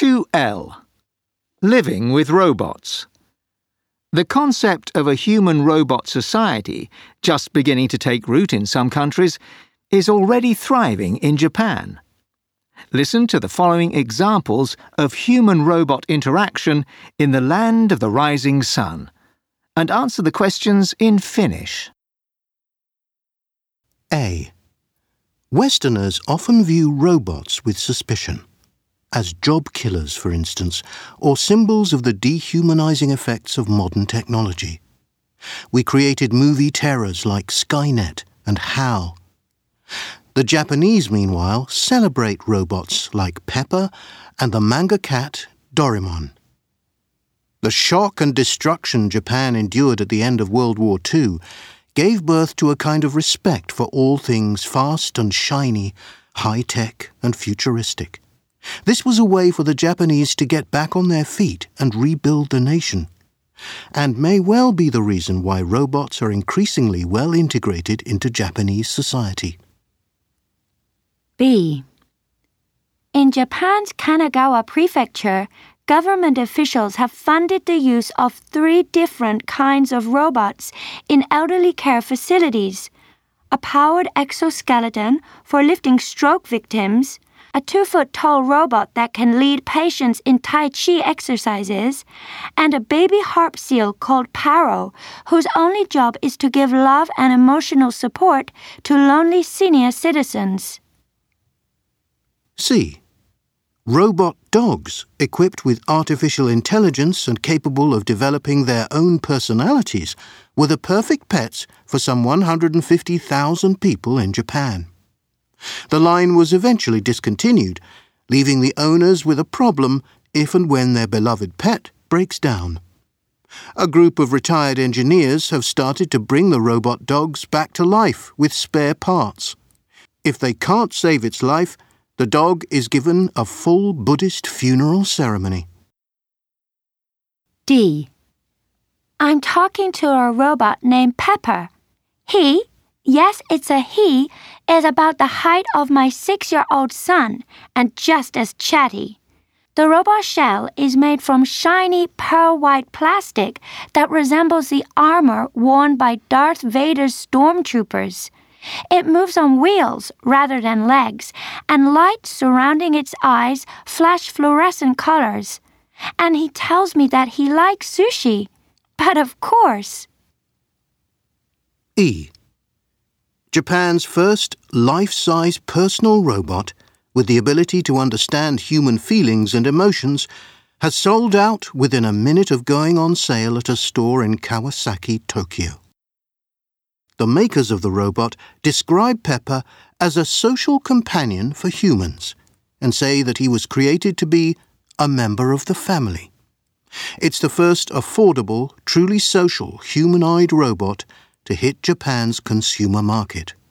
2L. Living with robots. The concept of a human-robot society, just beginning to take root in some countries, is already thriving in Japan. Listen to the following examples of human-robot interaction in the land of the rising sun, and answer the questions in Finnish. A. Westerners often view robots with suspicion, as job killers, for instance, or symbols of the dehumanizing effects of modern technology. We created movie terrors like Skynet and HAL. The Japanese, meanwhile, celebrate robots like Pepper and the manga cat Doraemon. The shock and destruction Japan endured at the end of World War II gave birth to a kind of respect for all things fast and shiny, high-tech and futuristic. This was a way for the Japanese to get back on their feet and rebuild the nation, and may well be the reason why robots are increasingly well integrated into Japanese society. B. In Japan's Kanagawa Prefecture, government officials have funded the use of 3 different kinds of robots in elderly care facilities: a powered exoskeleton for lifting stroke victims, a 2-foot-tall robot that can lead patients in Tai Chi exercises, and a baby harp seal called Paro, whose only job is to give love and emotional support to lonely senior citizens. C. Robot dogs equipped with artificial intelligence and capable of developing their own personalities were the perfect pets for some 150,000 people in Japan. The line was eventually discontinued, leaving the owners with a problem if and when their beloved pet breaks down. A group of retired engineers have started to bring the robot dogs back to life with spare parts. If they can't save its life, the dog is given a full Buddhist funeral ceremony. D. I'm talking to a robot named Pepper. He, yes, it's a he, is about the height of my 6-year-old son and just as chatty. The robot shell is made from shiny pearl-white plastic that resembles the armor worn by Darth Vader's stormtroopers. It moves on wheels rather than legs, and lights surrounding its eyes flash fluorescent colors. And he tells me that he likes sushi. But of course. E. Japan's first life-size personal robot with the ability to understand human feelings and emotions has sold out within a minute of going on sale at a store in Kawasaki, Tokyo. The makers of the robot describe Pepper as a social companion for humans and say that he was created to be a member of the family. It's the first affordable, truly social humanoid robot to hit Japan's consumer market.